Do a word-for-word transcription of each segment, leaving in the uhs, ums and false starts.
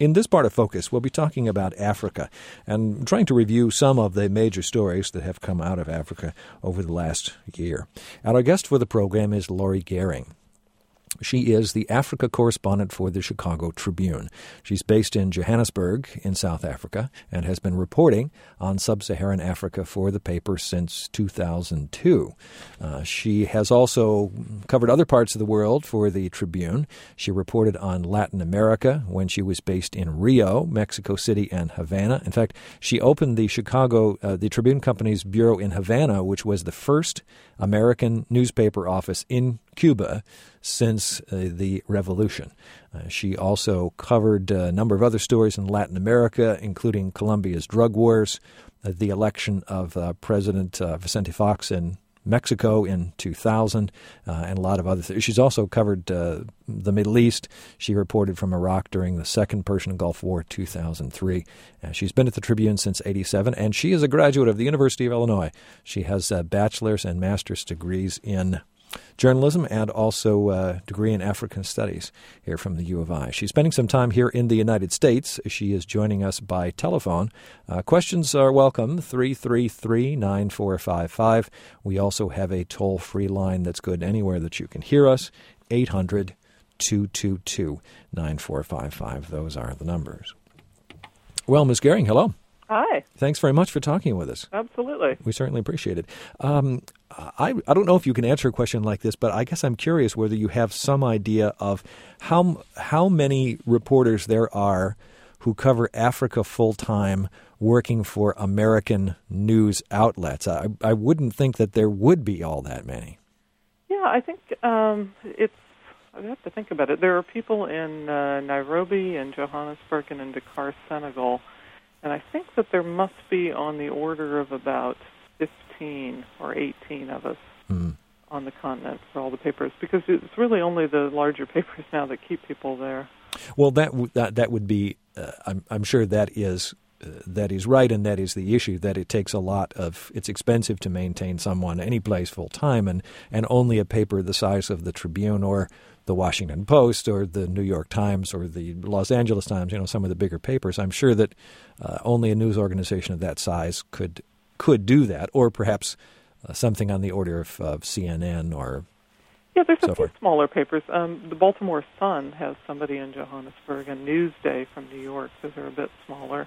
In this part of Focus, we'll be talking about Africa and trying to review some of the major stories that have come out of Africa over the last year. And our guest for the program is Laurie Gehring. She is the Africa correspondent for the Chicago Tribune. She's based in Johannesburg in South Africa and has been reporting on sub-Saharan Africa for the paper since two thousand two. Uh, she has also covered other parts of the world for the Tribune. She reported on Latin America when she was based in Rio, Mexico City, and Havana. In fact, she opened the Chicago, uh, the Tribune Company's bureau in Havana, which was the first American newspaper office in Cuba since uh, the revolution. Uh, she also covered a number of other stories in Latin America, including Colombia's drug wars, uh, the election of uh, President uh, Vicente Fox in Mexico in two thousand, uh, and a lot of other things. She's also covered uh, the Middle East. She reported from Iraq during the Second Persian Gulf War, two thousand three. Uh, she's been at the Tribune since eighty-seven, and she is a graduate of the University of Illinois. She has uh, bachelor's and master's degrees in journalism and also a degree in African studies here from the U of I. She's spending some time here in the United States. She is joining us by telephone. Uh, questions are welcome, three three three, nine four five five. We also have a toll-free line that's good anywhere that you can hear us, eight hundred, two two two, nine four five five. Those are the numbers. Well, Miz Gehring, hello. Hi. Thanks very much for talking with us. Absolutely. We certainly appreciate it. Um, I, I don't know if you can answer a question like this, but I guess I'm curious whether you have some idea of how how many reporters there are who cover Africa full-time working for American news outlets. I, I wouldn't think that there would be all that many. Yeah, I think um, it's, I have to think about it. There are people in uh, Nairobi and Johannesburg and in Dakar, Senegal. And I think that there must be on the order of about fifteen or eighteen of us mm. on the continent for all the papers, because it's really only the larger papers now that keep people there. Well, that w- that, that would be, uh, I'm, I'm sure that is uh, that is right, and that is the issue, that it takes a lot of, it's expensive to maintain someone any place full time, and, and only a paper the size of the Tribune or the Washington Post or the New York Times or the Los Angeles Times, you know, some of the bigger papers. I'm sure that uh, only a news organization of that size could could do that, or perhaps uh, something on the order of, of C N N or yeah. There's so a few forth. Smaller papers. Um, the Baltimore Sun has somebody in Johannesburg, and Newsday from New York. Those are a bit smaller,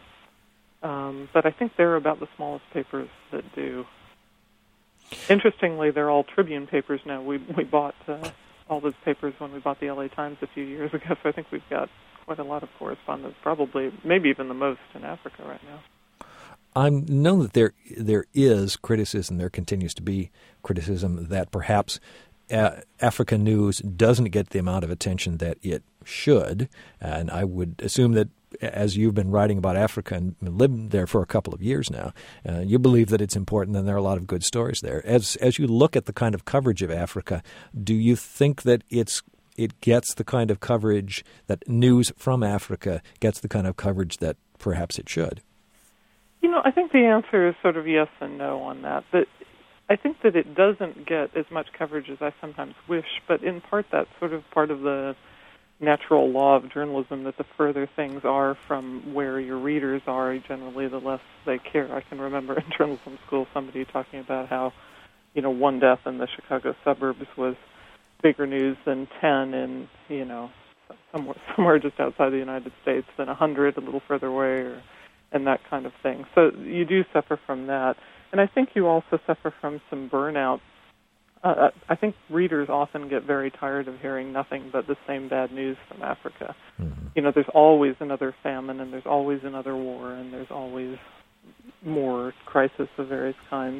um, but I think they're about the smallest papers that do. Interestingly, they're all Tribune papers now. We we bought. Uh, all those papers when we bought the L A Times a few years ago, so I think we've got quite a lot of correspondence, probably, maybe even the most in Africa right now. I know that there there is criticism, there continues to be criticism that perhaps uh, African news doesn't get the amount of attention that it should, and I would assume that as you've been writing about Africa and lived there for a couple of years now, uh, you believe that it's important and there are a lot of good stories there. As as you look at the kind of coverage of Africa, do you think that it's it gets the kind of coverage that news from Africa gets the kind of coverage that perhaps it should? You know, I think the answer is sort of yes and no on that. But I think that it doesn't get as much coverage as I sometimes wish, but in part that's sort of part of the natural law of journalism, that the further things are from where your readers are, generally the less they care. I can remember in journalism school somebody talking about how, you know, one death in the Chicago suburbs was bigger news than ten in, you know, somewhere, somewhere just outside the United States, than a hundred a little further away, or, and that kind of thing. So you do suffer from that. And I think you also suffer from some burnout. Uh, I think readers often get very tired of hearing nothing but the same bad news from Africa. Mm-hmm. You know, there's always another famine, and there's always another war, and there's always more crisis of various kinds.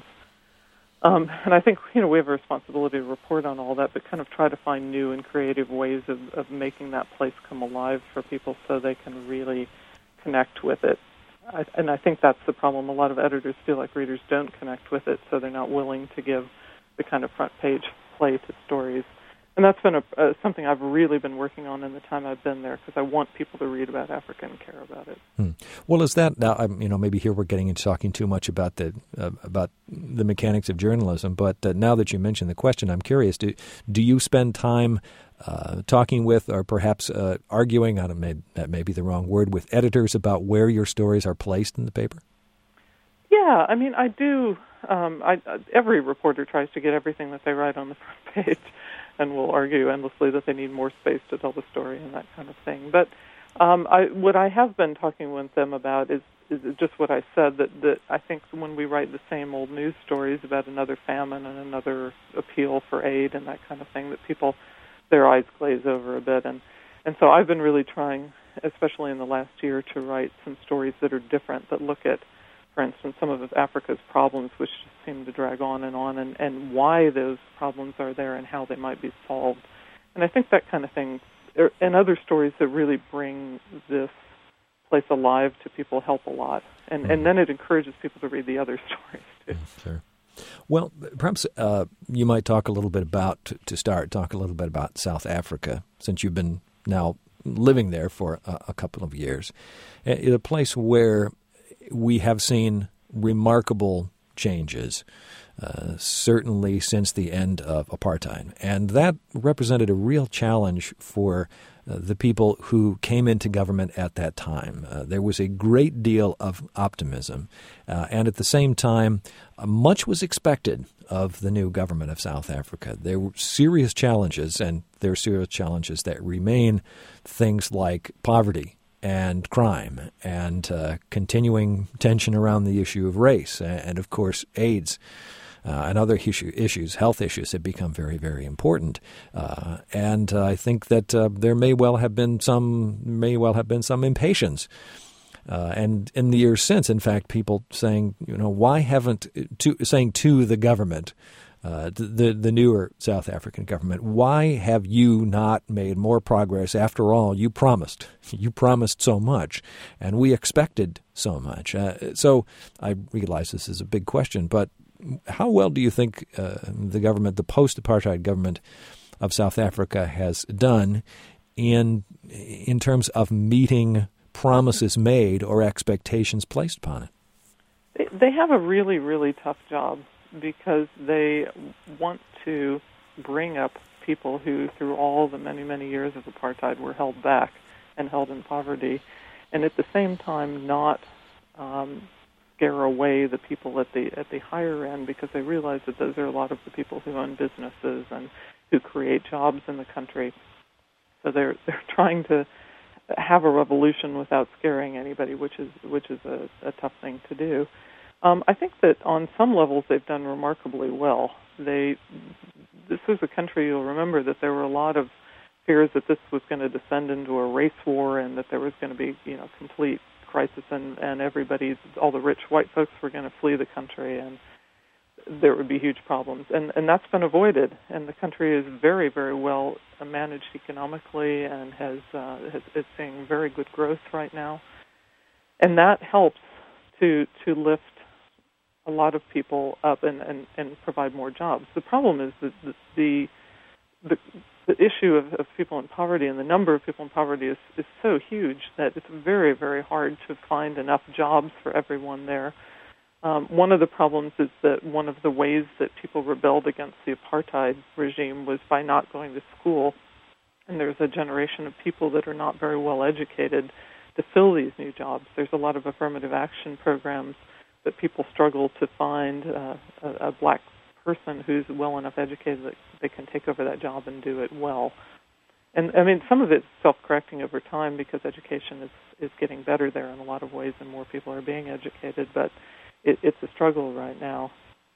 Um, and I think, you know, we have a responsibility to report on all that, but kind of try to find new and creative ways of, of making that place come alive for people so they can really connect with it. I, and I think that's the problem. A lot of editors feel like readers don't connect with it, so they're not willing to give the kind of front-page play to stories. And that's been a, uh, something I've really been working on in the time I've been there, because I want people to read about Africa and care about it. Hmm. Well, is that now? I'm, you know, maybe here we're getting into talking too much about the uh, about the mechanics of journalism. But uh, now that you mentioned the question, I'm curious: do do you spend time uh, talking with, or perhaps uh, arguing, I don't know, that may be the wrong word, with editors about where your stories are placed in the paper? Yeah, I mean, I do. Um, I, every reporter tries to get everything that they write on the front page, and will argue endlessly that they need more space to tell the story and that kind of thing. But um, I, what I have been talking with them about is, is just what I said, that, that I think when we write the same old news stories about another famine and another appeal for aid and that kind of thing, that people, their eyes glaze over a bit. And, and so I've been really trying, especially in the last year, to write some stories that are different, that look at, for instance, some of Africa's problems, which just seem to drag on and on, and, and why those problems are there and how they might be solved. And I think that kind of thing, and other stories that really bring this place alive to people, help a lot. And, mm-hmm. and then it encourages people to read the other stories, too. Sure. Well, perhaps uh, you might talk a little bit about, to, to start, talk a little bit about South Africa, since you've been now living there for a, a couple of years. It's a place where we have seen remarkable changes, uh, certainly since the end of apartheid. And that represented a real challenge for uh, the people who came into government at that time. Uh, there was a great deal of optimism. Uh, and at the same time, uh, much was expected of the new government of South Africa. There were serious challenges, and there are serious challenges that remain, things like poverty and crime, and uh, continuing tension around the issue of race, and, of course, AIDS uh, and other issue, issues, health issues have become very, very important. Uh, and uh, I think that uh, there may well have been some, may well have been some impatience. Uh, and in the years since, in fact, people saying, you know, why haven't, to, saying to the government, Uh, the the newer South African government, why have you not made more progress? After all, you promised. You promised so much, and we expected so much. Uh, so I realize this is a big question, but how well do you think uh, the government, the post-apartheid government of South Africa, has done in in terms of meeting promises made or expectations placed upon it? They, they have a really, really tough job, because they want to bring up people who, through all the many, many years of apartheid, were held back and held in poverty, and at the same time not um, scare away the people at the at the higher end, because they realize that those are a lot of the people who own businesses and who create jobs in the country. So they're they're trying to have a revolution without scaring anybody, which is which is a, a tough thing to do. Um, I think that on some levels they've done remarkably well. They, this was a country, you'll remember, that there were a lot of fears that this was going to descend into a race war, and that there was going to be, you know, complete crisis, and, and everybody, all the rich white folks were going to flee the country, and there would be huge problems. And, and that's been avoided, and the country is very, very well managed economically, and has, uh, has is seeing very good growth right now. And that helps to to lift a lot of people up and, and, and provide more jobs. The problem is that the the, the, the issue of, of people in poverty, and the number of people in poverty is, is so huge that it's very, very hard to find enough jobs for everyone there. Um, one of the problems is that one of the ways that people rebelled against the apartheid regime was by not going to school. And there's a generation of people that are not very well educated to fill these new jobs. There's a lot of affirmative action programs that people struggle to find uh, a, a black person who's well enough educated that they can take over that job and do it well. And, I mean, some of it's self-correcting over time, because education is, is getting better there in a lot of ways, and more people are being educated, but it, it's a struggle right now.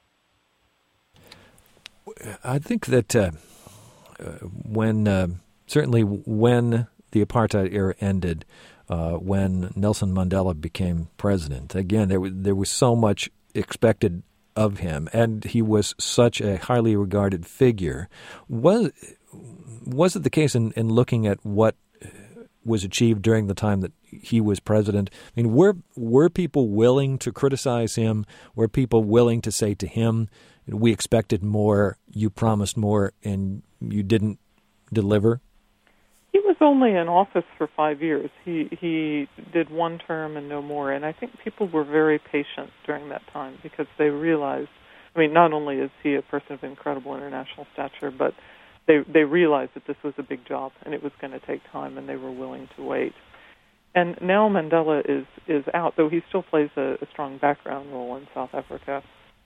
I think that uh, when, uh, certainly when the apartheid era ended, Uh, when Nelson Mandela became president. Again, there was, there was so much expected of him, and he was such a highly regarded figure. Was was it the case in, in looking at what was achieved during the time that he was president? I mean, were were people willing to criticize him? Were people willing to say to him, "We expected more, you promised more, and you didn't deliver"? He was only in office for five years. He he did one term and no more, and I think people were very patient during that time, because they realized, I mean, not only is he a person of incredible international stature, but they they realized that this was a big job and it was going to take time, and they were willing to wait. And now Mandela is is out, though he still plays a, a strong background role in South Africa.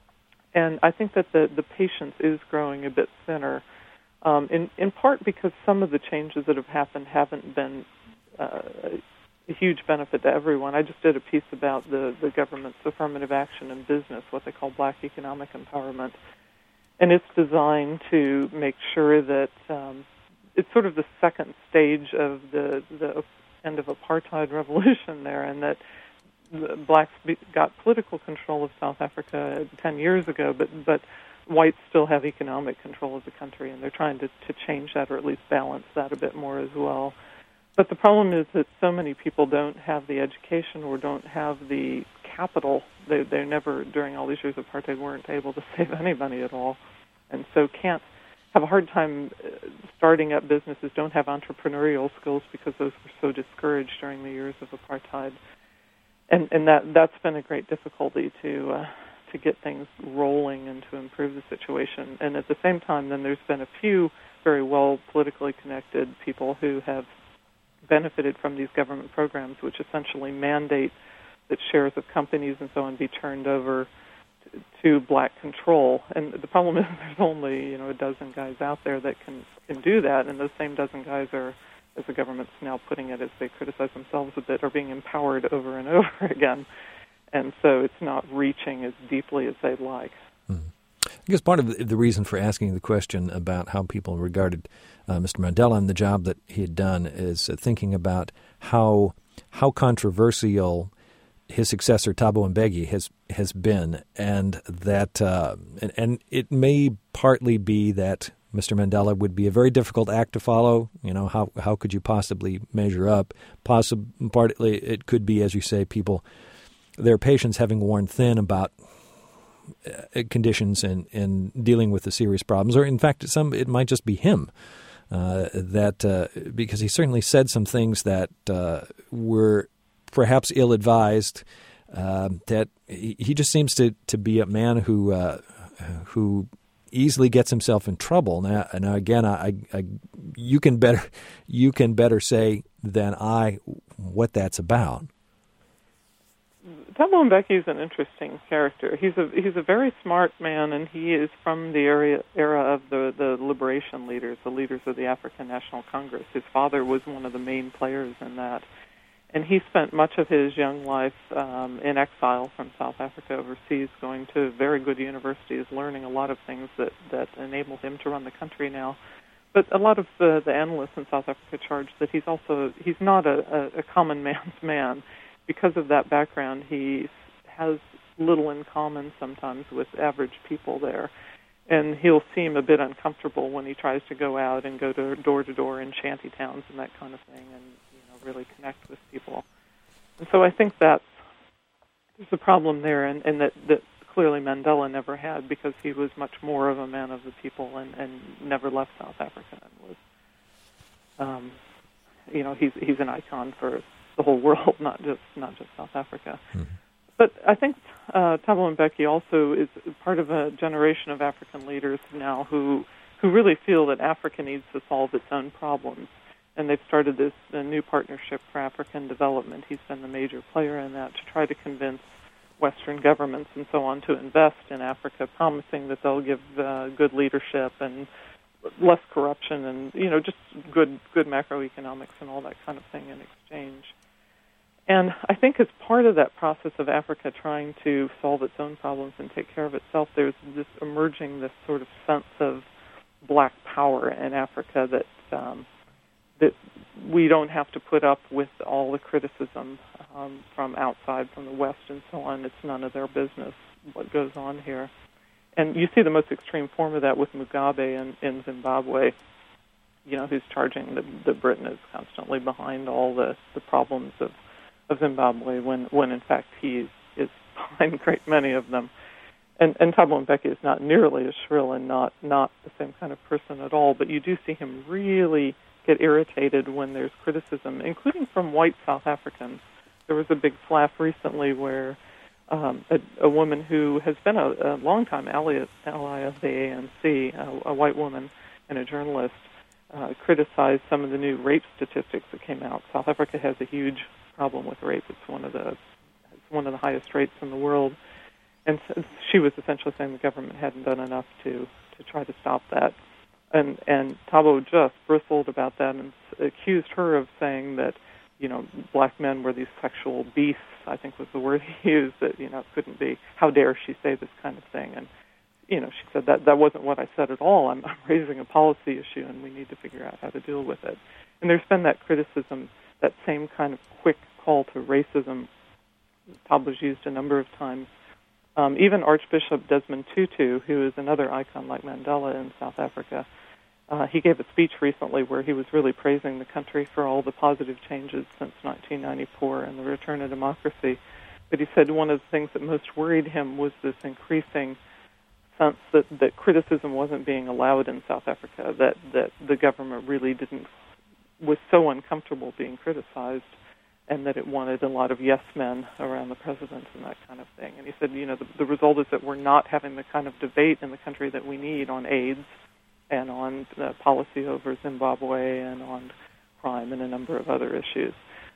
And I think that the, the patience is growing a bit thinner, um, in, in part because some of the changes that have happened haven't been uh, a huge benefit to everyone. I just did a piece about the, the government's affirmative action in business, what they call black economic empowerment. And it's designed to make sure that um, it's sort of the second stage of the, the end of apartheid revolution there, and that the blacks got political control of South Africa ten years ago, but but whites still have economic control of the country, and they're trying to, to change that, or at least balance that a bit more as well. But the problem is that so many people don't have the education or don't have the capital. They they never, during all these years of apartheid, weren't able to save any money at all, and so can't have a hard time starting up businesses, don't have entrepreneurial skills because those were so discouraged during the years of apartheid. And and that, that's been a great difficulty to uh, to get things rolling and to improve the situation. And at the same time, then there's been a few very well politically connected people who have benefited from these government programs, which essentially mandate that shares of companies and so on be turned over to, to black control. And the problem is there's only, you know, a dozen guys out there that can, can do that, and those same dozen guys are, as the government's now putting it, as they criticize themselves a bit, are being empowered over and over again. And so it's not reaching as deeply as they'd like. Mm-hmm. I guess part of the reason for asking the question about how people regarded uh, Mister Mandela and the job that he had done is uh, thinking about how how controversial his successor Thabo Mbeki has has been, and that uh, and, and it may partly be that Mister Mandela would be a very difficult act to follow. You know, how how could you possibly measure up? Possibly, partly it could be, as you say, people, their patience having worn thin about uh, conditions and, and dealing with the serious problems. Or in fact, some it might just be him uh, that uh, because he certainly said some things that uh, were perhaps ill-advised. Uh, that he, he just seems to, to be a man who uh, who. easily gets himself in trouble. Now, now again, I, I, you can better, you can better say than I what that's about. Thabo Mbeki is an interesting character. He's a he's a very smart man, and he is from the area era of the the liberation leaders, the leaders of the African National Congress. His father was one of the main players in that. And he spent much of his young life um, in exile from South Africa overseas, going to very good universities, learning a lot of things that, that enable him to run the country now. But a lot of the, the analysts in South Africa charge that he's also he's not a, a, a common man's man. Because of that background, he has little in common sometimes with average people there. And he'll seem a bit uncomfortable when he tries to go out and go to door to door in shanty towns and that kind of thing, and really connect with people. And so I think that's there's a problem there, and, and that, that clearly Mandela never had, because he was much more of a man of the people and, and never left South Africa and was, um, you know, he's he's an icon for the whole world, not just not just South Africa. Mm-hmm. But I think uh, Thabo Mbeki also is part of a generation of African leaders now who who really feel that Africa needs to solve its own problems. And they've started this uh, new partnership for African development. He's been the major player in that, to try to convince Western governments and so on to invest in Africa, promising that they'll give uh, good leadership and less corruption and, you know, just good good macroeconomics and all that kind of thing in exchange. And I think as part of that process of Africa trying to solve its own problems and take care of itself, there's this emerging this sort of sense of black power in Africa that um, that we don't have to put up with all the criticism um, from outside, from the West and so on. It's none of their business what goes on here. And you see the most extreme form of that with Mugabe in, in Zimbabwe, you know, who's charging that, that Britain is constantly behind all the, the problems of, of Zimbabwe, when, when in fact he is behind a great many of them. And, and Thabo Mbeki is not nearly as shrill and not, not the same kind of person at all, but you do see him really get irritated when there's criticism, including from white South Africans. There was a big flap recently where um, a, a woman who has been a, a long-time ally, ally of the A N C, a, a white woman, and a journalist, uh, criticized some of the new rape statistics that came out. South Africa has a huge problem with rape. It's one of the it's one of the highest rates in the world. And so she was essentially saying the government hadn't done enough to, to try to stop that. And and Thabo just bristled about that and accused her of saying that, you know, black men were these sexual beasts, I think was the word he used, that, you know, it couldn't be, how dare she say this kind of thing. And, you know, she said that that wasn't what I said at all. I'm, I'm raising a policy issue and we need to figure out how to deal with it. And there's been that criticism, that same kind of quick call to racism Thabo's used a number of times. Um, even Archbishop Desmond Tutu, who is another icon like Mandela in South Africa, uh, he gave a speech recently where he was really praising the country for all the positive changes since nineteen ninety-four and the return of democracy. But he said one of the things that most worried him was this increasing sense that, that criticism wasn't being allowed in South Africa, that, that the government really didn't, was so uncomfortable being criticized, and that it wanted a lot of yes men around the president and that kind of thing. And he said, you know, the, the result is that we're not having the kind of debate in the country that we need on AIDS and on uh, policy over Zimbabwe and on crime and a number of other issues.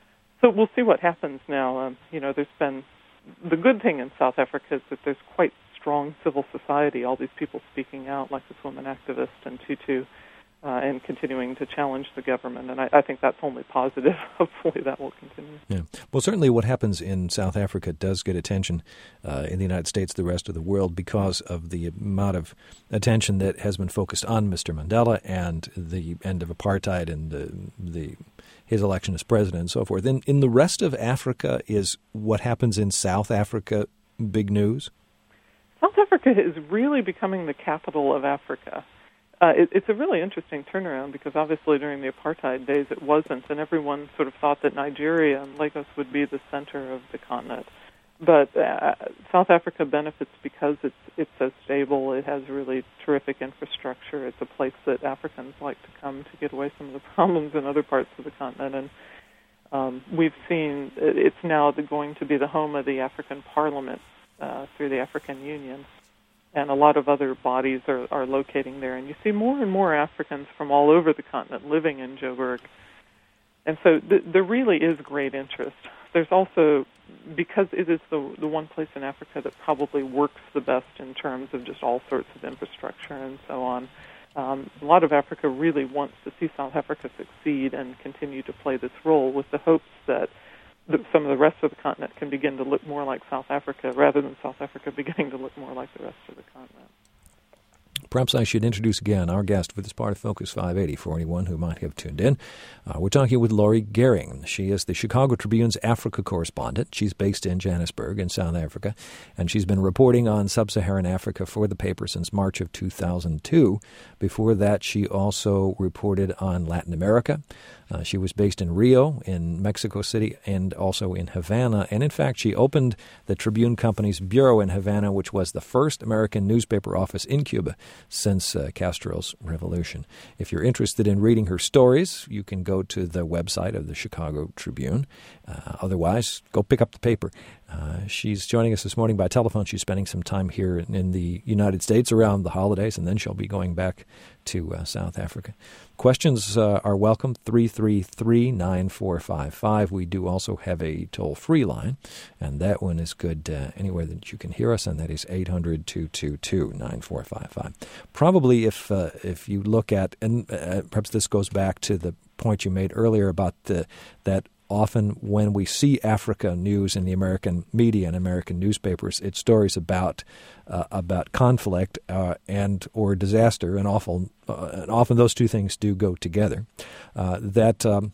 So we'll see what happens now. Um, you know, there's been, the good thing in South Africa is that there's quite strong civil society, all these people speaking out like this woman activist and Tutu, Uh, and continuing to challenge the government. And I, I think that's only positive. Hopefully that will continue. Yeah. Well, certainly what happens in South Africa does get attention uh, in the United States, the rest of the world, because of the amount of attention that has been focused on Mister Mandela and the end of apartheid and the, the his election as president and so forth. In, in the rest of Africa, is what happens in South Africa big news? South Africa is really becoming the capital of Africa. Uh, it, it's a really interesting turnaround because obviously during the apartheid days it wasn't, and everyone sort of thought that Nigeria and Lagos would be the center of the continent. But uh, South Africa benefits because it's it's so stable. It has really terrific infrastructure. It's a place that Africans like to come to get away some of the problems in other parts of the continent. And um, we've seen it's now going to be the home of the African Parliament uh, through the African Union. And a lot of other bodies are, are locating there. And you see more and more Africans from all over the continent living in Joburg. And so th- there really is great interest. There's also, because it is the, the one place in Africa that probably works the best in terms of just all sorts of infrastructure and so on, um, a lot of Africa really wants to see South Africa succeed and continue to play this role with the hopes that that some of the rest of the continent can begin to look more like South Africa rather than South Africa beginning to look more like the rest of the continent. Perhaps I should introduce again our guest for this part of Focus five eighty for anyone who might have tuned in. Uh, we're talking with Laurie Gehring. She is the Chicago Tribune's Africa correspondent. She's based in Johannesburg in South Africa, and she's been reporting on sub-Saharan Africa for the paper since March of two thousand two. Before that, she also reported on Latin America. Uh, she was based in Rio, in Mexico City, and also in Havana. And in fact, she opened the Tribune Company's bureau in Havana, which was the first American newspaper office in Cuba since uh, Castro's revolution. If you're interested in reading her stories, you can go to the website of the Chicago Tribune. Uh, otherwise, go pick up the paper. Uh, she's joining us this morning by telephone. She's spending some time here in, in the United States around the holidays, and then she'll be going back to uh, South Africa. Questions uh, are welcome, three three three, nine four five five. We do also have a toll-free line, and that one is good uh, anywhere that you can hear us, and that is eight hundred, two two two, nine four five five. Probably if uh, if you look at, and uh, perhaps this goes back to the point you made earlier about the, that often when we see Africa news in the American media and American newspapers, it's stories about uh, about conflict uh, and or disaster, and often uh, and often those two things do go together. Uh, that um,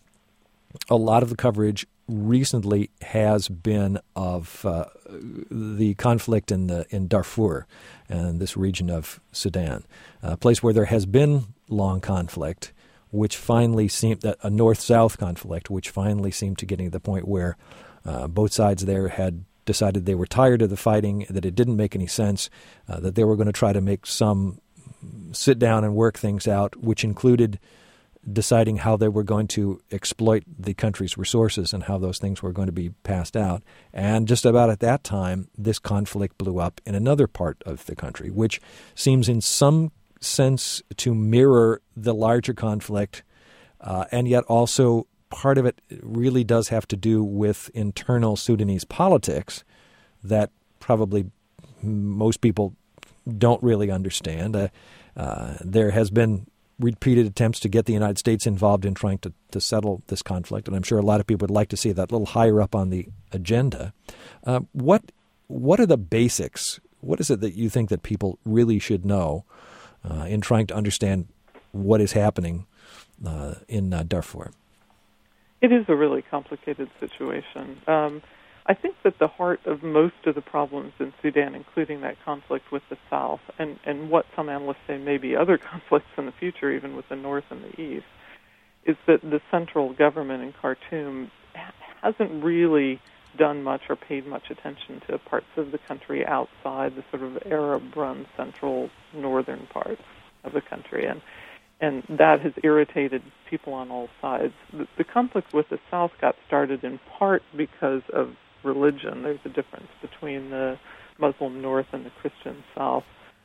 a lot of the coverage recently has been of uh, the conflict in the in Darfur and this region of Sudan, a place where there has been long conflict, which finally seemed that a north-south conflict, which finally seemed to getting to the point where uh, both sides there had decided they were tired of the fighting, that it didn't make any sense, uh, that they were going to try to make some sit down and work things out, which included deciding how they were going to exploit the country's resources and how those things were going to be passed out. And just about at that time, this conflict blew up in another part of the country, which seems in some sense to mirror the larger conflict, uh, and yet also part of it really does have to do with internal Sudanese politics that probably most people don't really understand. Uh, uh, there has been repeated attempts to get the United States involved in trying to, to settle this conflict, and I'm sure a lot of people would like to see that a little higher up on the agenda. Uh, what what are the basics? What is it that you think that people really should know uh, in trying to understand what is happening uh, in uh, Darfur? It is a really complicated situation. Um, I think that the heart of most of the problems in Sudan, including that conflict with the South, and, and what some analysts say may be other conflicts in the future, even with the North and the East, is that the central government in Khartoum hasn't really done much or paid much attention to parts of the country outside the sort of Arab-run central northern parts of the country. And And that has irritated people on all sides. The, the conflict with the South got started in part because of religion. There's a difference between the Muslim North and the Christian South.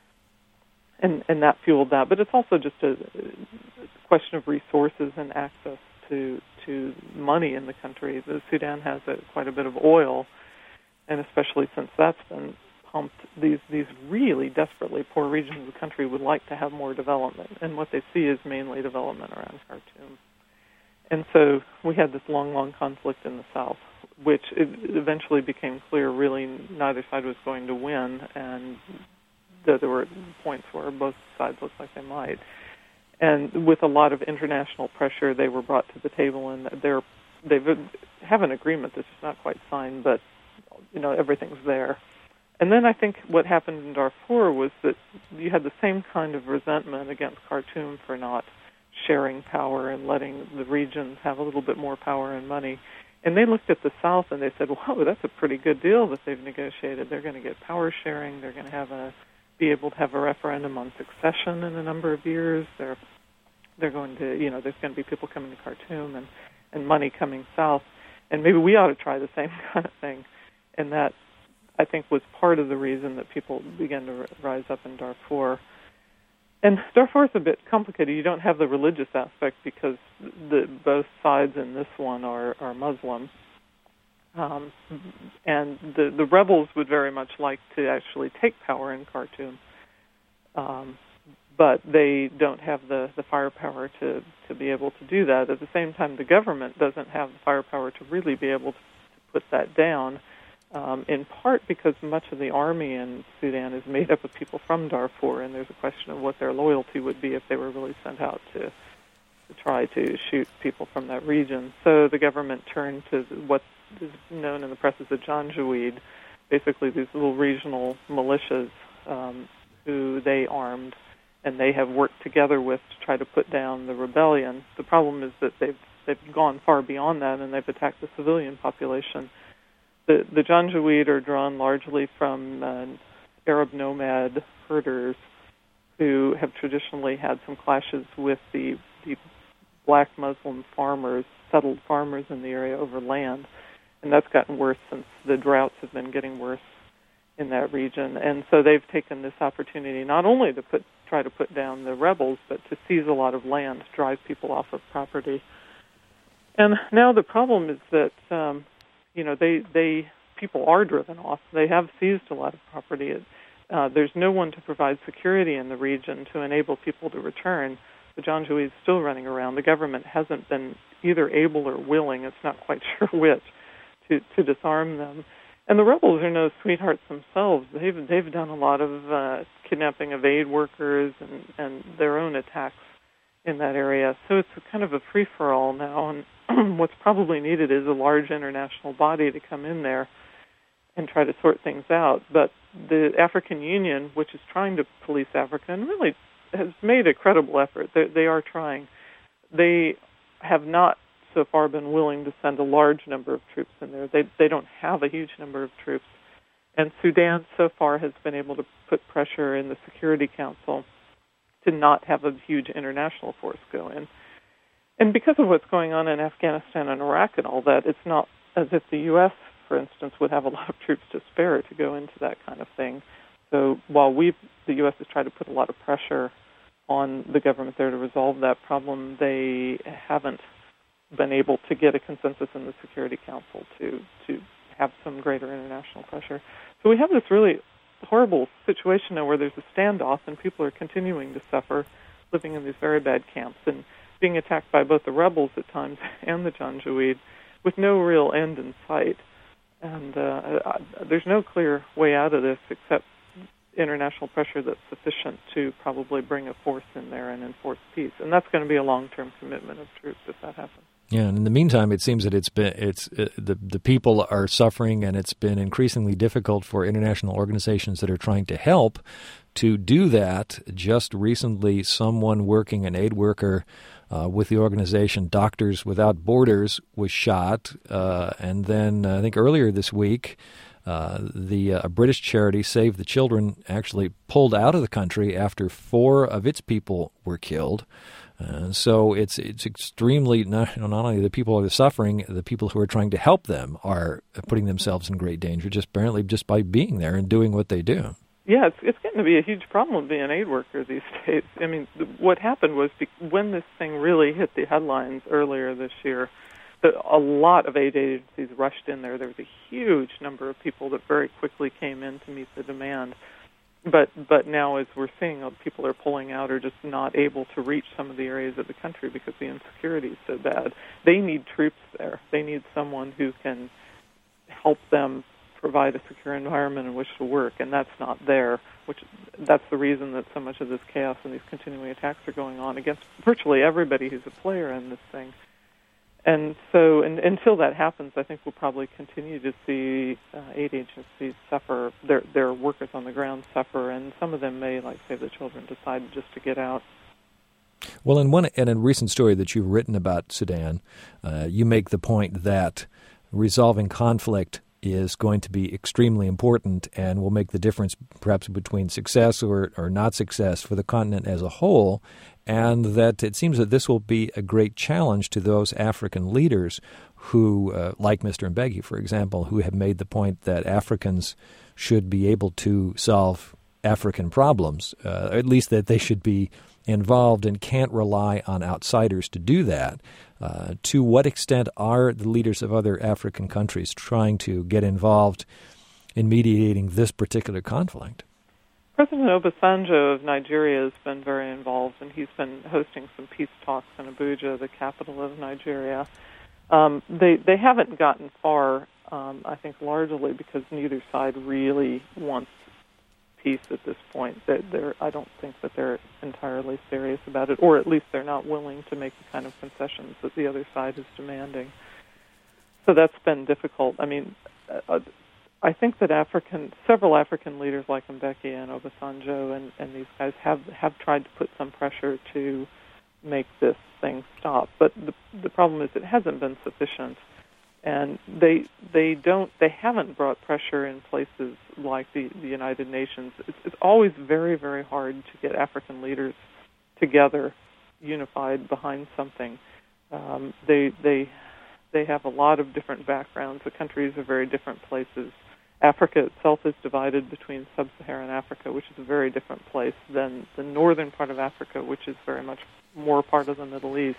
And, and that fueled that. But it's also just a, a question of resources and access to to money in the country. The Sudan has a, quite a bit of oil, and especially since that's been pumped, these these really desperately poor regions of the country would like to have more development, and what they see is mainly development around Khartoum. And so we had this long, long conflict in the south, which it eventually became clear really neither side was going to win, and though there were points where both sides looked like they might. And with a lot of international pressure, they were brought to the table, and they're they have an agreement that's just not quite signed, but you know everything's there. And then I think what happened in Darfur was that you had the same kind of resentment against Khartoum for not sharing power and letting the regions have a little bit more power and money. And they looked at the South and they said, "Whoa, that's a pretty good deal that they've negotiated. They're going to get power sharing. They're going to have a be able to have a referendum on succession in a number of years. They're they're going to, you know, there's going to be people coming to Khartoum and, and money coming south. And maybe we ought to try the same kind of thing." And that, I think, was part of the reason that people began to rise up in Darfur. And Darfur is a bit complicated. You don't have the religious aspect because the, both sides in this one are, are Muslim. Um, and the, the rebels would very much like to actually take power in Khartoum, um, but they don't have the, the firepower to, to be able to do that. At the same time, the government doesn't have the firepower to really be able to, to put that down. Um, in part because much of the army in Sudan is made up of people from Darfur, and there's a question of what their loyalty would be if they were really sent out to, to try to shoot people from that region. So the government turned to what is known in the press as the Janjaweed, basically these little regional militias um, who they armed, and they have worked together with to try to put down the rebellion. The problem is that they've they've gone far beyond that, and they've attacked the civilian population. The, the Janjaweed are drawn largely from uh, Arab nomad herders who have traditionally had some clashes with the, the black Muslim farmers, settled farmers in the area over land. And that's gotten worse since the droughts have been getting worse in that region. And so they've taken this opportunity not only to put try to put down the rebels, but to seize a lot of land, drive people off of property. And now the problem is that um, you know, they, they people are driven off. They have seized a lot of property. Uh, there's no one to provide security in the region to enable people to return. The Janjaweed is still running around. The government hasn't been either able or willing, it's not quite sure which, to, to disarm them. And the rebels are no sweethearts themselves. They've, they've done a lot of uh, kidnapping of aid workers and, and their own attacks in that area. So it's a kind of a free-for-all now, and what's probably needed is a large international body to come in there and try to sort things out. But the African Union, which is trying to police Africa, and really has made a credible effort, they, they are trying, they have not so far been willing to send a large number of troops in there. They, they don't have a huge number of troops. And Sudan so far has been able to put pressure in the Security Council to not have a huge international force go in. And because of what's going on in Afghanistan and Iraq and all that, it's not as if the U S, for instance, would have a lot of troops to spare to go into that kind of thing. So while we, the U S has tried to put a lot of pressure on the government there to resolve that problem. They haven't been able to get a consensus in the Security Council to to have some greater international pressure. So we have this really horrible situation now where there's a standoff and people are continuing to suffer, living in these very bad camps and being attacked by both the rebels at times and the Janjaweed with no real end in sight. And uh, I, there's no clear way out of this except international pressure that's sufficient to probably bring a force in there and enforce peace. And that's going to be a long-term commitment of troops if that happens. Yeah, and in the meantime, it seems that it's been it's uh, the the people are suffering, and it's been increasingly difficult for international organizations that are trying to help to do that. Just recently, someone working, an aid worker uh, with the organization Doctors Without Borders, was shot, uh, and then uh, I think earlier this week, uh, the uh, a British charity, Save the Children, actually pulled out of the country after four of its people were killed. Uh, so it's it's extremely, not, not only the people who are suffering, the people who are trying to help them are putting themselves in great danger just apparently just by being there and doing what they do. Yeah, it's, it's getting to be a huge problem being an aid worker these days. I mean, what happened was when this thing really hit the headlines earlier this year, the, a lot of aid agencies rushed in there. There was a huge number of people that very quickly came in to meet the demand. But but now, as we're seeing, people are pulling out or just not able to reach some of the areas of the country because the insecurity is so bad. They need troops there. They need someone who can help them provide a secure environment in which to work, and that's not there. Which that's the reason that so much of this chaos and these continuing attacks are going on against virtually everybody who's a player in this thing. And so and, until that happens, I think we'll probably continue to see uh, aid agencies suffer, their their workers on the ground suffer, and some of them may, like Save the Children, decide just to get out. Well, in one in a recent story that you've written about Sudan, uh, you make the point that resolving conflict is going to be extremely important and will make the difference perhaps between success or, or not success for the continent as a whole, and that it seems that this will be a great challenge to those African leaders who, uh, like Mister Mbeki, for example, who have made the point that Africans should be able to solve African problems, uh, at least that they should be involved and can't rely on outsiders to do that. Uh, to what extent are the leaders of other African countries trying to get involved in mediating this particular conflict? President Obasanjo of Nigeria has been very involved, and he's been hosting some peace talks in Abuja, the capital of Nigeria. Um, they they haven't gotten far, um, I think, largely because neither side really wants peace at this point. They're, they're, I don't think that they're entirely serious about it, or at least they're not willing to make the kind of concessions that the other side is demanding. So that's been difficult. I mean, uh, I think that African, several African leaders like Mbeki and Obasanjo and, and these guys have, have tried to put some pressure to make this thing stop. But the, the problem is it hasn't been sufficient. And they they don't they haven't brought pressure in places like the, the United Nations. It's, it's always very, very hard to get African leaders together, unified behind something. Um, they they they have a lot of different backgrounds. The countries are very different places. Africa itself is divided between sub-Saharan Africa, which is a very different place, than the northern part of Africa, which is very much more part of the Middle East.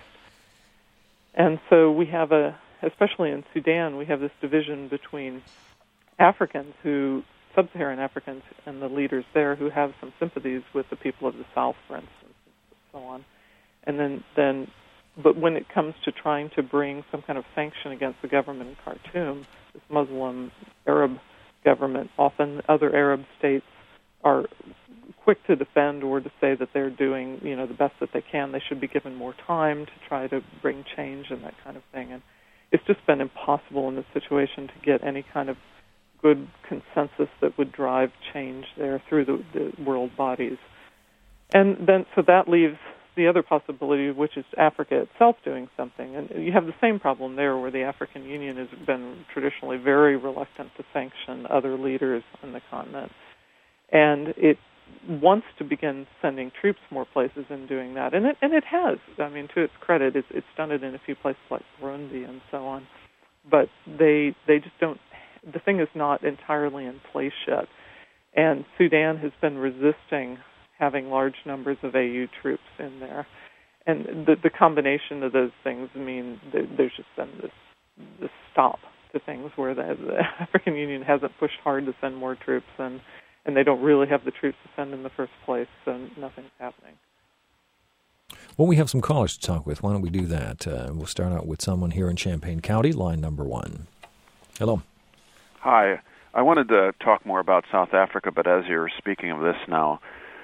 And so we have a especially in Sudan, we have this division between Africans who, sub-Saharan Africans and the leaders there who have some sympathies with the people of the South, for instance, and so on. And then, then, but when it comes to trying to bring some kind of sanction against the government in Khartoum, this Muslim Arab government, often other Arab states are quick to defend or to say that they're doing, you know, the best that they can. They should be given more time to try to bring change and that kind of thing. And it's just been impossible in this situation to get any kind of good consensus that would drive change there through the, the world bodies. And then, so that leaves the other possibility, which is Africa itself doing something. And you have the same problem there where the African Union has been traditionally very reluctant to sanction other leaders on the continent. And it wants to begin sending troops more places and doing that. And it and it has. I mean, to its credit, it's, it's done it in a few places like Burundi and so on. But they they just don't, the thing is not entirely in place yet. And Sudan has been resisting having large numbers of A U troops in there. And the, the combination of those things mean that there's just been this, this stop to things where the, the African Union hasn't pushed hard to send more troops, and, and they don't really have the troops to send in the first place, so nothing's happening. Well, we have some callers to talk with. Why don't we do that? Uh, we'll start out with someone here in Champaign County, line number one. Hello. Hi. I wanted to talk more about South Africa, but as you're speaking of this now,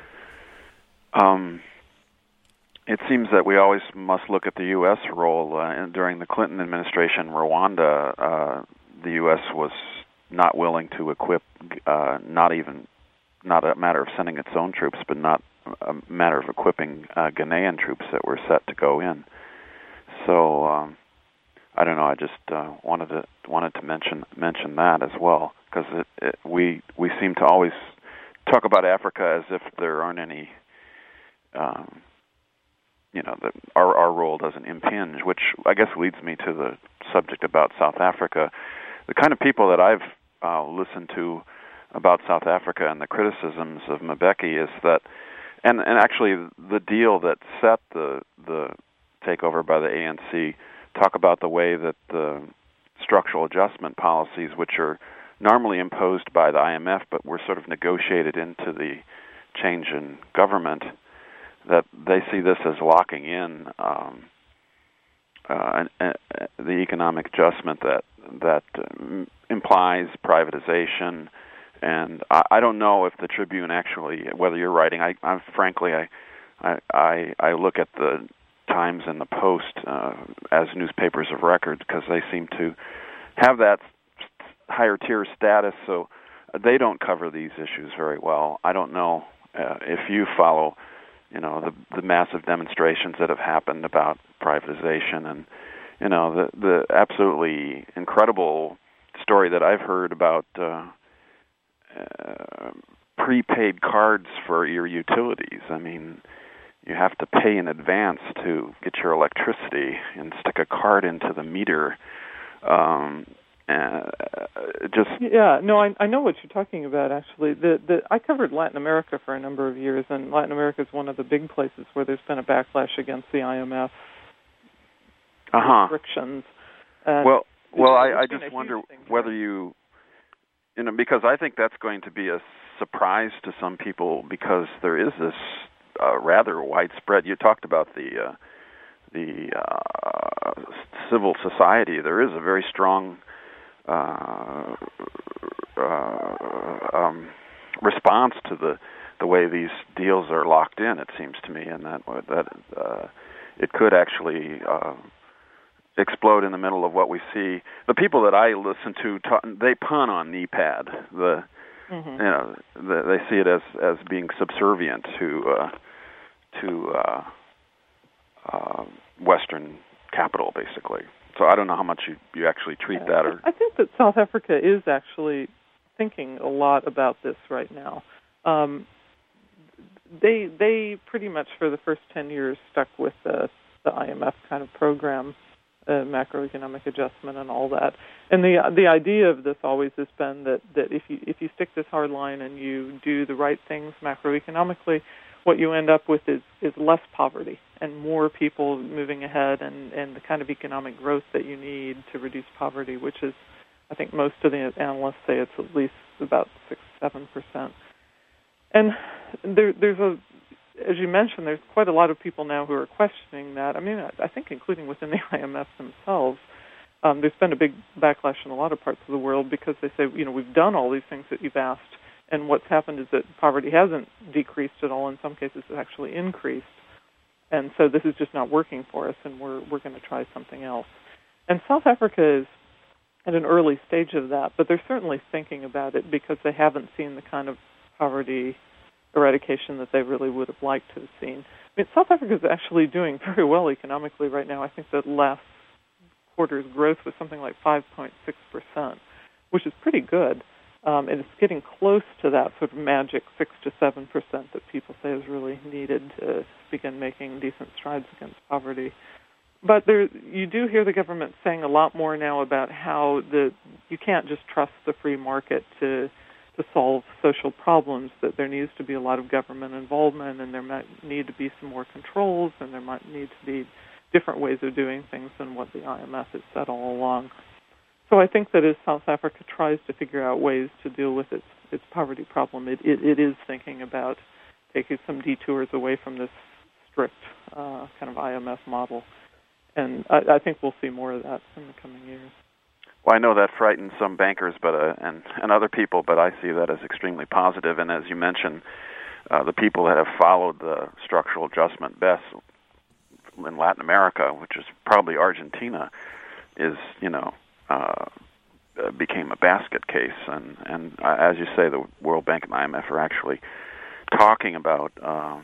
um, it seems that we always must look at the U S role. Uh, and during the Clinton administration, Rwanda, uh, the U S was not willing to equip, uh, not even, not a matter of sending its own troops, but not a matter of equipping uh, Ghanaian troops that were set to go in. So um, I don't know. I just uh, wanted to wanted to mention mention that as well, because it, it, we we seem to always talk about Africa as if there aren't any. Um, you know, that our our role doesn't impinge, which I guess leads me to the subject about South Africa. The kind of people that I've uh, listened to about South Africa and the criticisms of Mbeki is that. And and actually, the deal that set the the takeover by the A N C talk about the way that the structural adjustment policies, which are normally imposed by the I M F, but were sort of negotiated into the change in government, that they see this as locking in um, uh, an, uh, the economic adjustment that that um, implies privatization. And I, I don't know if the Tribune actually, whether you're writing, I, I frankly, I, I, I look at the Times and the Post uh, as newspapers of record because they seem to have that higher tier status, so they don't cover these issues very well. I don't know uh, if you follow, you know, the, the massive demonstrations that have happened about privatization and, you know, the the absolutely incredible story that I've heard about. Uh, Uh, prepaid cards for your utilities. I mean, you have to pay in advance to get your electricity and stick a card into the meter. Um, uh, just yeah, no, I, I know what you're talking about. Actually, the, the I covered Latin America for a number of years, and Latin America is one of the big places where there's been a backlash against the I M F uh-huh. restrictions. And well, well, I, I just wonder whether you. You know, because I think that's going to be a surprise to some people because there is this uh, rather widespread. You talked about the uh, the uh, civil society. There is a very strong uh, uh, um, response to the the way these deals are locked in. It seems to me, and that that uh, it could actually. Uh, explode in the middle of what we see. The people that I listen to, ta- they pun on NEPAD. The mm-hmm. you know, the, they see it as, as being subservient to uh, to uh, uh, Western capital, basically. So I don't know how much you, you actually treat that. Or I think that South Africa is actually thinking a lot about this right now. Um, they they pretty much for the first ten years stuck with the, the I M F kind of program. Uh, macroeconomic adjustment and all that, and the the idea of this always has been that, that if you if you stick this hard line and you do the right things macroeconomically, what you end up with is, is less poverty and more people moving ahead and, and the kind of economic growth that you need to reduce poverty, which is, I think most of the analysts say it's at least about six seven percent. And there there's a as you mentioned, there's quite a lot of people now who are questioning that. I mean, I think including within the I M F themselves, um, there's been a big backlash in a lot of parts of the world because they say, you know, we've done all these things that you've asked, and what's happened is that poverty hasn't decreased at all. In some cases, it's actually increased. And so this is just not working for us, and we're we're going to try something else. And South Africa is at an early stage of that, but they're certainly thinking about it because they haven't seen the kind of poverty eradication that they really would have liked to have seen. I mean, South Africa is actually doing very well economically right now. I think that last quarter's growth was something like five point six percent, which is pretty good. Um, and it's getting close to that sort of magic six to seven percent that people say is really needed to begin making decent strides against poverty. But there, you do hear the government saying a lot more now about how the you can't just trust the free market to to solve social problems, that there needs to be a lot of government involvement, and there might need to be some more controls, and there might need to be different ways of doing things than what the I M F has said all along. So I think that as South Africa tries to figure out ways to deal with its its poverty problem, it, it, it is thinking about taking some detours away from this strict uh, kind of I M F model. And I, I think we'll see more of that in the coming years. Well, I know that frightens some bankers, but uh, and and other people, but I see that as extremely positive. And as you mentioned, uh, the people that have followed the structural adjustment best in Latin America, which is probably Argentina, is you know. Uh, became a basket case, and and uh, as you say, the World Bank and I M F are actually talking about uh,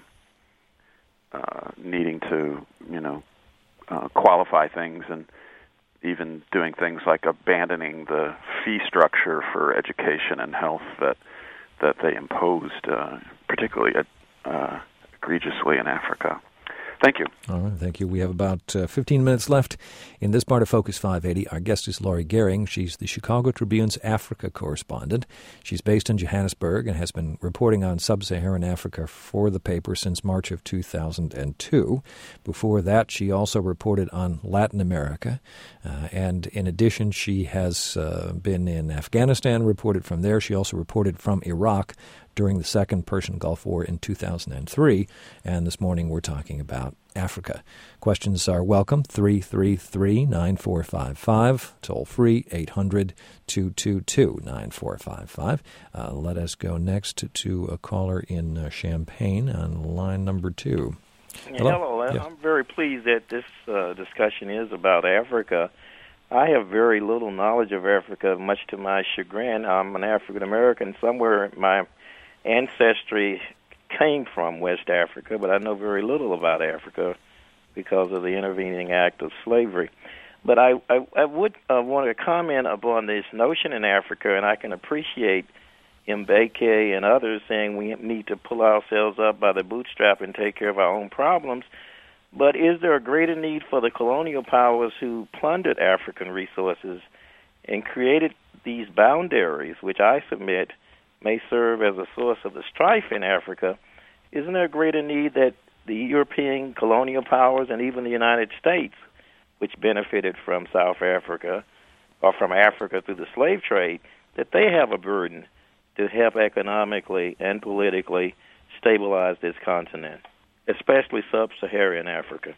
uh, needing to, you know, uh, qualify things, and even doing things like abandoning the fee structure for education and health that that they imposed, uh, particularly uh, egregiously in Africa. Thank you. All right, thank you. We have about uh, fifteen minutes left in this part of Focus five eighty. Our guest is Laurie Gehring. She's the Chicago Tribune's Africa correspondent. She's based in Johannesburg and has been reporting on sub-Saharan Africa for the paper since March of two thousand two. Before that, she also reported on Latin America. Uh, and in addition, she has uh, been in Afghanistan, reported from there. She also reported from Iraq during the Second Persian Gulf War in two thousand three, and this morning we're talking about Africa. Questions are welcome, three three three, nine four five five, toll free, eight hundred, two two two, nine four five five. Uh, let us go next to, to a caller in uh, Champaign on line number two. Hello. Hello. Yes. I'm very pleased that this uh, discussion is about Africa. I have very little knowledge of Africa, much to my chagrin. I'm an African-American. Somewhere my ancestry came from West Africa, but I know very little about Africa because of the intervening act of slavery. But I, I, I would uh, want to comment upon this notion in Africa, and I can appreciate Mbeki and others saying we need to pull ourselves up by the bootstrap and take care of our own problems. But is there a greater need for the colonial powers who plundered African resources and created these boundaries, which I submit may serve as a source of the strife in Africa? Isn't there a greater need that the European colonial powers and even the United States, which benefited from South Africa or from Africa through the slave trade, that they have a burden to help economically and politically stabilize this continent, especially sub-Saharan Africa?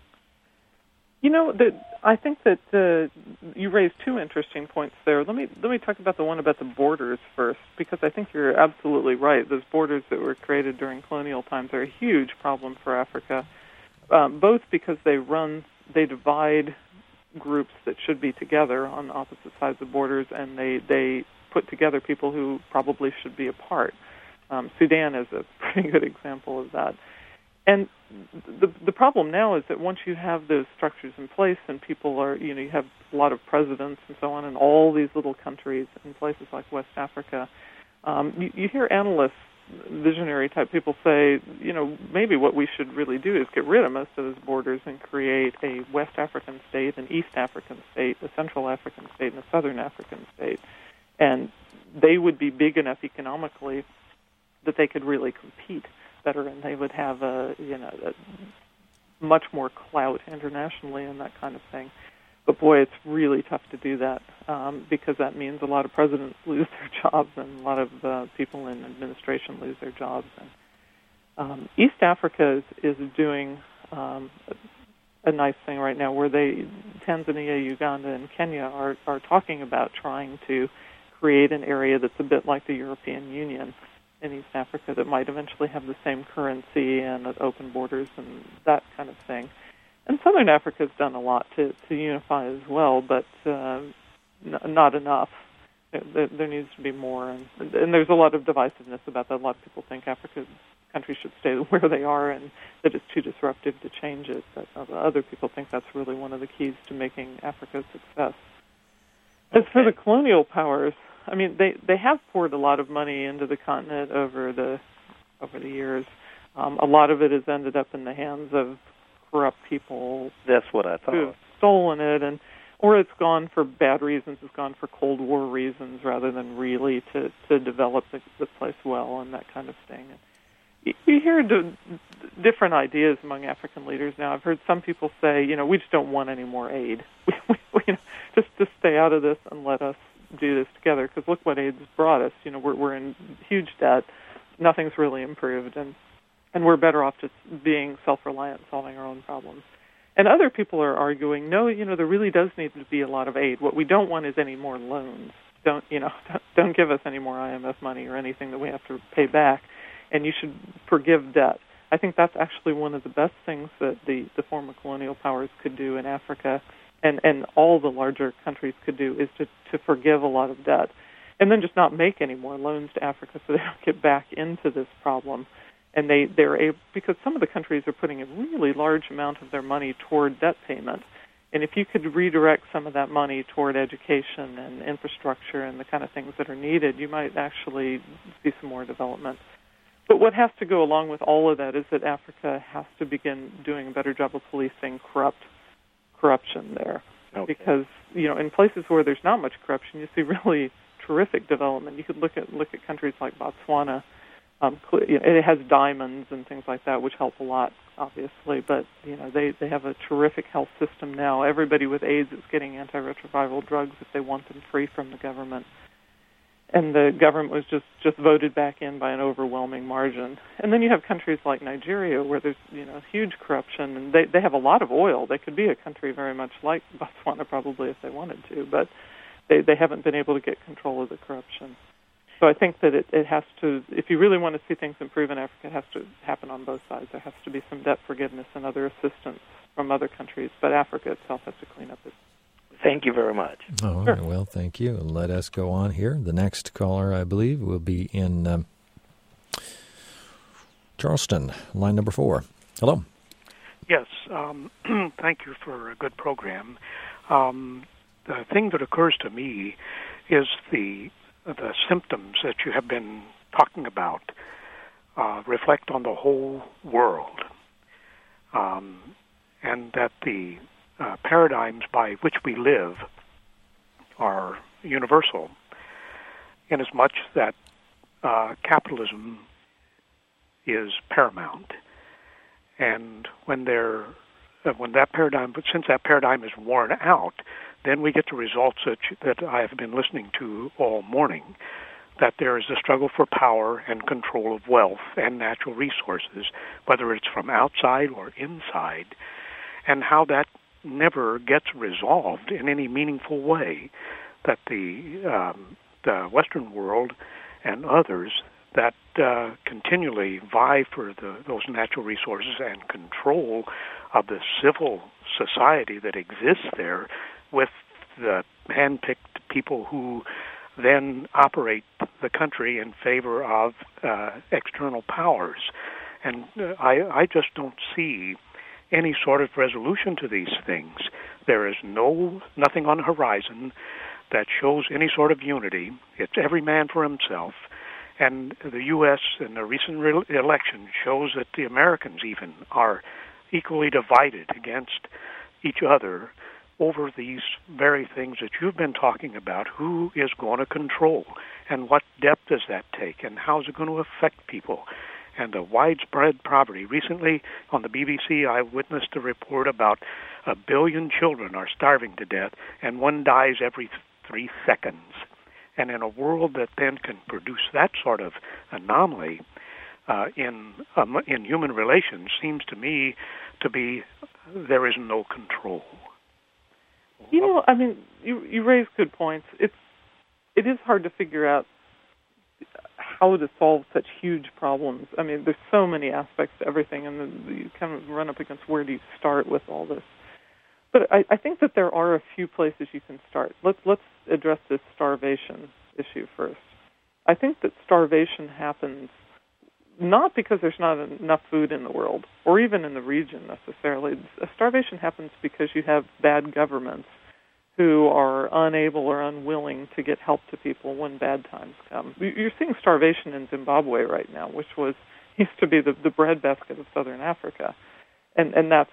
You know, the, I think that uh, you raised two interesting points there. Let me let me talk about the one about the borders first, because I think you're absolutely right. Those borders that were created during colonial times are a huge problem for Africa, um, both because they run, they divide groups that should be together on opposite sides of borders, and they, they put together people who probably should be apart. Um, Sudan is a pretty good example of that. And the the problem now is that once you have those structures in place and people are, you know, you have a lot of presidents and so on in all these little countries in places like West Africa, um, you, you hear analysts, visionary type people say, you know, maybe what we should really do is get rid of most of those borders and create a West African state, an East African state, a Central African state, and a Southern African state. And they would be big enough economically that they could really compete better, and they would have a, you know, a much more clout internationally and that kind of thing. But boy, it's really tough to do that um, because that means a lot of presidents lose their jobs and a lot of uh, people in administration lose their jobs. And um, East Africa is, is doing um, a, a nice thing right now, where they, Tanzania, Uganda, and Kenya are are talking about trying to create an area that's a bit like the European Union in East Africa that might eventually have the same currency and open borders and that kind of thing. And Southern Africa has done a lot to, to unify as well, but uh, n- not enough. There, there needs to be more, and, and there's a lot of divisiveness about that. A lot of people think Africa countries should stay where they are and that it's too disruptive to change it, but other people think that's really one of the keys to making Africa a success. As for the colonial powers, I mean, they, they have poured a lot of money into the continent over the over the years. Um, a lot of it has ended up in the hands of corrupt people. That's what I thought. Who've stolen it, and or it's gone for bad reasons. It's gone for Cold War reasons rather than really to, to develop the, the place well and that kind of thing. And you hear d- different ideas among African leaders now. I've heard some people say, you know, we just don't want any more aid. We, we, we, you know, just just stay out of this and let us do this together. Because look what aid's brought us. You know, we're we're in huge debt. Nothing's really improved, and and we're better off just being self-reliant, solving our own problems. And other people are arguing, no, you know, there really does need to be a lot of aid. What we don't want is any more loans. Don't you know? Don't give us any more I M F money or anything that we have to pay back. And you should forgive debt. I think that's actually one of the best things that the, the former colonial powers could do in Africa, and, and all the larger countries could do, is to, to forgive a lot of debt, and then just not make any more loans to Africa so they don't get back into this problem. And they, they're able, because some of the countries are putting a really large amount of their money toward debt payment. And if you could redirect some of that money toward education and infrastructure and the kind of things that are needed, you might actually see some more development. But what has to go along with all of that is that Africa has to begin doing a better job of policing corrupt corruption there. Okay. Because, you know, in places where there's not much corruption, you see really terrific development. You could look at look at countries like Botswana. Um, you know, it has diamonds and things like that, which help a lot, obviously. But, you know, they, they have a terrific health system now. Everybody with AIDS is getting antiretroviral drugs if they want them free from the government. And the government was just, just voted back in by an overwhelming margin. And then you have countries like Nigeria where there's, you know, huge corruption, and they, they have a lot of oil. They could be a country very much like Botswana probably if they wanted to, but they, they haven't been able to get control of the corruption. So I think that it, it has to, if you really want to see things improve in Africa, it has to happen on both sides. There has to be some debt forgiveness and other assistance from other countries, but Africa itself has to clean up its. Thank you very much. All right. Well, thank you. Let us go on here. The next caller, I believe, will be in um, Charleston, line number four. Hello. Yes. Um, thank you for a good program. Um, the thing that occurs to me is the the symptoms that you have been talking about uh, reflect on the whole world, um, and that the Uh, paradigms by which we live are universal, in as much that uh, capitalism is paramount. And when there, uh, when that paradigm, but since that paradigm is worn out, then we get the results that that I have been listening to all morning. That there is a struggle for power and control of wealth and natural resources, whether it's from outside or inside, and how that never gets resolved in any meaningful way, that the um, the Western world and others that uh, continually vie for the, those natural resources and control of the civil society that exists there with the hand-picked people who then operate the country in favor of uh, external powers. And uh, I, I just don't see any sort of resolution to these things. There is no nothing on the horizon that shows any sort of unity. It's every man for himself. And the U S in the recent re- election shows that the Americans even are equally divided against each other over these very things that you've been talking about. Who is going to control? And what depth does that take? And how is it going to affect people? And the widespread poverty. Recently, on the B B C, I witnessed a report about a billion children are starving to death, and one dies every th- three seconds. And in a world that then can produce that sort of anomaly uh, in um, in human relations, seems to me to be there is no control. You know, I mean, you you raise good points. It's it is hard to figure out how to solve such huge problems. I mean, there's so many aspects to everything, and then you kind of run up against where do you start with all this. But I, I think that there are a few places you can start. Let's let's address this starvation issue first. I think that starvation happens not because there's not enough food in the world, or even in the region necessarily. Starvation happens because you have bad governments who are unable or unwilling to get help to people when bad times come. You're seeing starvation in Zimbabwe right now, which was used to be the, the breadbasket of southern Africa, and and that's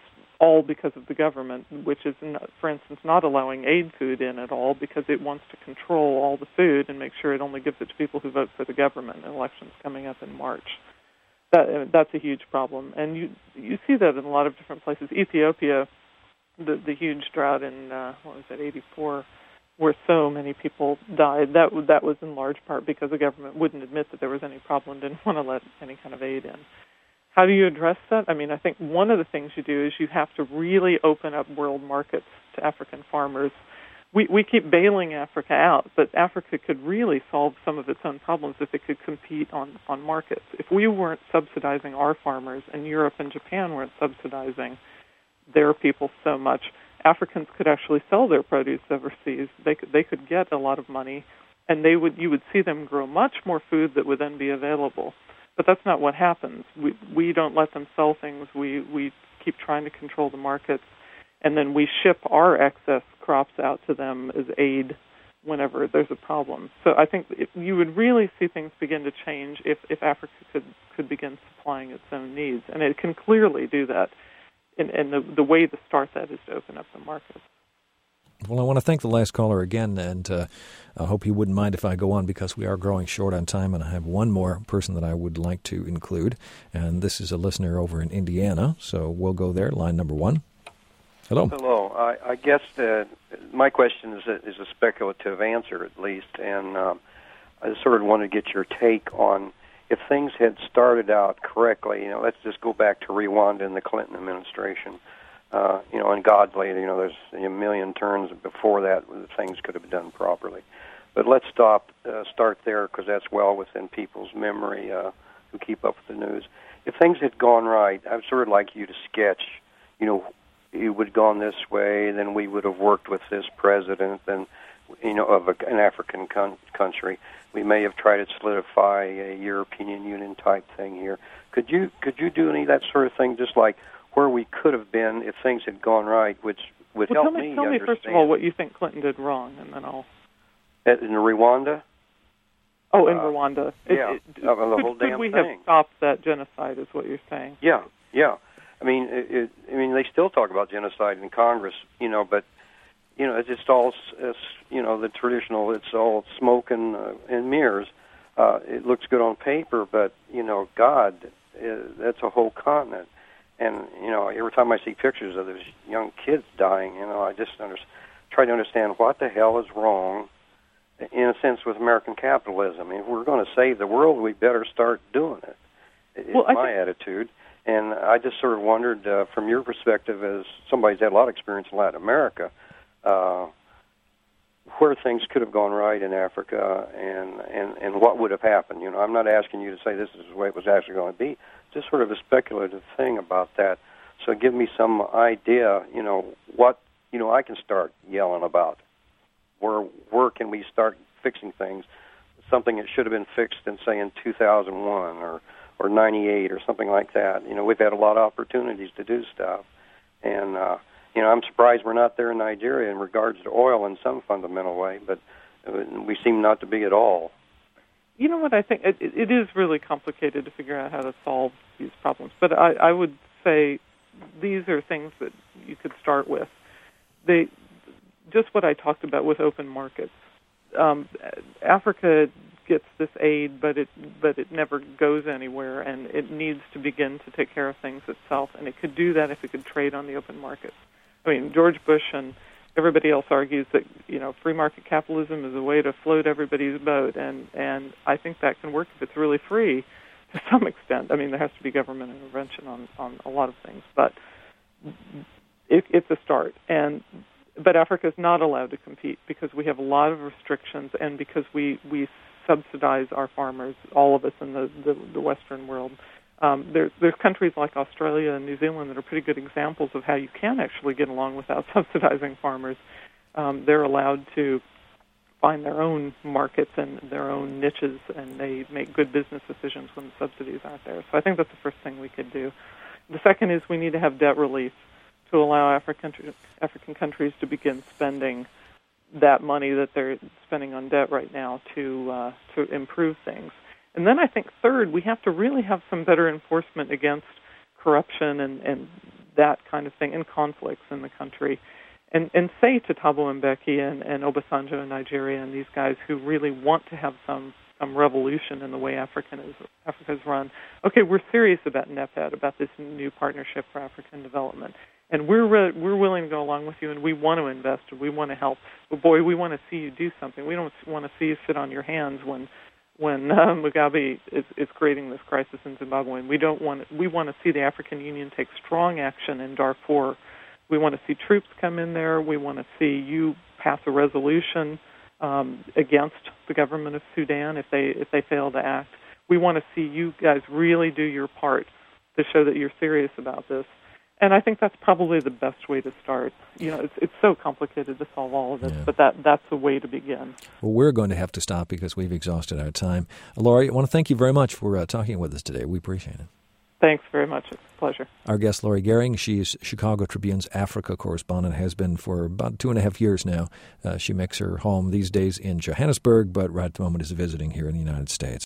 all because of the government, which is, not, for instance, not allowing aid food in at all because it wants to control all the food and make sure it only gives it to people who vote for the government in elections coming up in March. That, that's a huge problem. And you you see that in a lot of different places. Ethiopia, the, the huge drought in, uh, what was it, eighty-four, where so many people died, that, that was in large part because the government wouldn't admit that there was any problem, didn't want to let any kind of aid in. How do you address that? I mean, I think one of the things you do is you have to really open up world markets to African farmers. We we keep bailing Africa out, but Africa could really solve some of its own problems if it could compete on, on markets. If we weren't subsidizing our farmers and Europe and Japan weren't subsidizing their people so much, Africans could actually sell their produce overseas. They could they could get a lot of money, and they would you would see them grow much more food that would then be available. But that's not what happens. We we don't let them sell things. We we keep trying to control the markets, and then we ship our excess crops out to them as aid whenever there's a problem. So I think it, you would really see things begin to change if, if Africa could, could begin supplying its own needs, and it can clearly do that. And, and the the way to start that is to open up the markets. Well, I want to thank the last caller again, and uh, I hope you wouldn't mind if I go on because we are growing short on time, and I have one more person that I would like to include, and this is a listener over in Indiana, so we'll go there. Line number one. Hello. Hello. I, I guess that my question is a, is a speculative answer, at least, and um, I just sort of want to get your take on if things had started out correctly. You know, let's just go back to Rwanda and the Clinton administration. Uh, you know, and godly, you know, there's a million turns before that things could have been done properly. But let's stop, uh, start there because that's well within people's memory uh, who keep up with the news. If things had gone right, I'd sort of like you to sketch, you know, it would have gone this way, then we would have worked with this president, and you know, of a, an African con- country. We may have tried to solidify a European Union type thing here. Could you could you do any of that sort of thing, just like where we could have been if things had gone right, which would well, help tell me, me tell understand. me, first of all, what you think Clinton did wrong, and then I'll... At, in Rwanda? Oh, in uh, Rwanda. Yeah, it, it, uh, the could, whole damn could we thing. have stopped that genocide, is what you're saying? Yeah, yeah. I mean, it, it, I mean, they still talk about genocide in Congress, you know, but, you know, it's just all, it's, you know, the traditional, it's all smoke and, uh, and mirrors. Uh, it looks good on paper, but, you know, God, uh, that's a whole continent. And, you know, every time I see pictures of those young kids dying, you know, I just under, try to understand what the hell is wrong, in a sense, with American capitalism. I mean, if we're going to save the world, we better start doing it, is well, my think- attitude. And I just sort of wondered, uh, from your perspective, as somebody who's had a lot of experience in Latin America, uh, where things could have gone right in Africa and, and, and what would have happened. You know, I'm not asking you to say this is the way it was actually going to be, just sort of a speculative thing about that. So give me some idea, you know, what, you know, I can start yelling about. Where, where can we start fixing things? Something that should have been fixed in, say, in two thousand one or or ninety-eight or something like that. You know, we've had a lot of opportunities to do stuff. And, uh, you know, I'm surprised we're not there in Nigeria in regards to oil in some fundamental way, but we seem not to be at all. You know what, I think it, it is really complicated to figure out how to solve these problems. But I, I would say these are things that you could start with. They, just what I talked about with open markets. Um, Africa gets this aid, but it but it never goes anywhere, and it needs to begin to take care of things itself. And it could do that if it could trade on the open market. I mean, George Bush and everybody else argues that, you know, free market capitalism is a way to float everybody's boat, and and I think that can work if it's really free to some extent. I mean, there has to be government intervention on on a lot of things, but it, it's a start. And but Africa is not allowed to compete because we have a lot of restrictions, and because we we subsidize our farmers, all of us in the, the, the Western world. Um, there, there's countries like Australia and New Zealand that are pretty good examples of how you can actually get along without subsidizing farmers. Um, they're allowed to find their own markets and their own niches, and they make good business decisions when the subsidies aren't there. So I think that's the first thing we could do. The second is we need to have debt relief to allow African, African countries to begin spending that money that they're spending on debt right now to uh, to improve things. And then I think third, we have to really have some better enforcement against corruption and, and that kind of thing and conflicts in the country. And, and say to Thabo Mbeki and, and Obasanjo in Nigeria and these guys who really want to have some, some revolution in the way African is, Africa is run, okay, we're serious about NEPAD, about this new partnership for African development. And we're re- we're willing to go along with you, and we want to invest, and we want to help. But boy, we want to see you do something. We don't want to see you sit on your hands when when uh, Mugabe is, is creating this crisis in Zimbabwe. And we don't want we want to see the African Union take strong action in Darfur. We want to see troops come in there. We want to see you pass a resolution um, against the government of Sudan if they if they fail to act. We want to see you guys really do your part to show that you're serious about this. And I think that's probably the best way to start. You know, it's it's so complicated to solve all of this, yeah. but that that's the way to begin. Well, we're going to have to stop because we've exhausted our time. Laurie, I want to thank you very much for uh, talking with us today. We appreciate it. Thanks very much. It's a pleasure. Our guest, Laurie Gehring, she's Chicago Tribune's Africa correspondent, has been for about two and a half years now. Uh, she makes her home these days in Johannesburg, but right at the moment is visiting here in the United States.